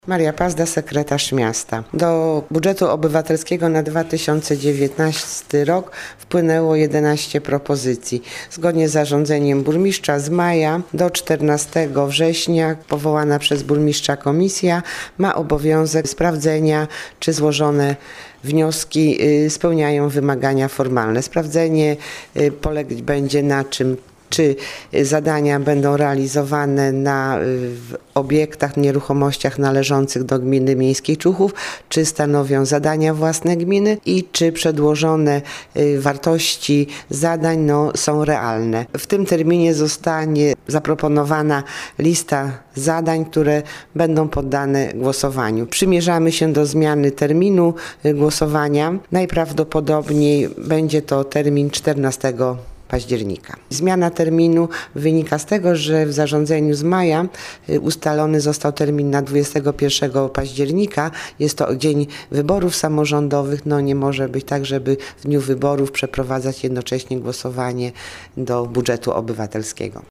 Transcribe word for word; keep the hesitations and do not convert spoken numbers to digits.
Maria Pazda, sekretarz miasta. Do budżetu obywatelskiego na dwa tysiące dziewiętnasty rok wpłynęło jedenaście propozycji. Zgodnie z zarządzeniem burmistrza z maja do czternastego września powołana przez burmistrza komisja ma obowiązek sprawdzenia, czy złożone wnioski spełniają wymagania formalne. Sprawdzenie polegać będzie na czym? Czy zadania będą realizowane na obiektach, nieruchomościach należących do gminy miejskiej Człuchów, czy stanowią zadania własne gminy i czy przedłożone wartości zadań no, są realne. W tym terminie zostanie zaproponowana lista zadań, które będą poddane głosowaniu. Przymierzamy się do zmiany terminu głosowania. Najprawdopodobniej będzie to termin czternastego października. Zmiana terminu wynika z tego, że w zarządzeniu z maja ustalony został termin na dwudziestego pierwszego października. Jest to dzień wyborów samorządowych. No nie może być tak, żeby w dniu wyborów przeprowadzać jednocześnie głosowanie do budżetu obywatelskiego.